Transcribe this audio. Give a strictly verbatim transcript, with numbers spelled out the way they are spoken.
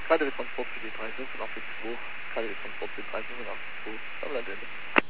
K D W Transport für die drei fünf acht zwei, K D W Transport für die drei fünf acht zwei, Sonnenland Ende.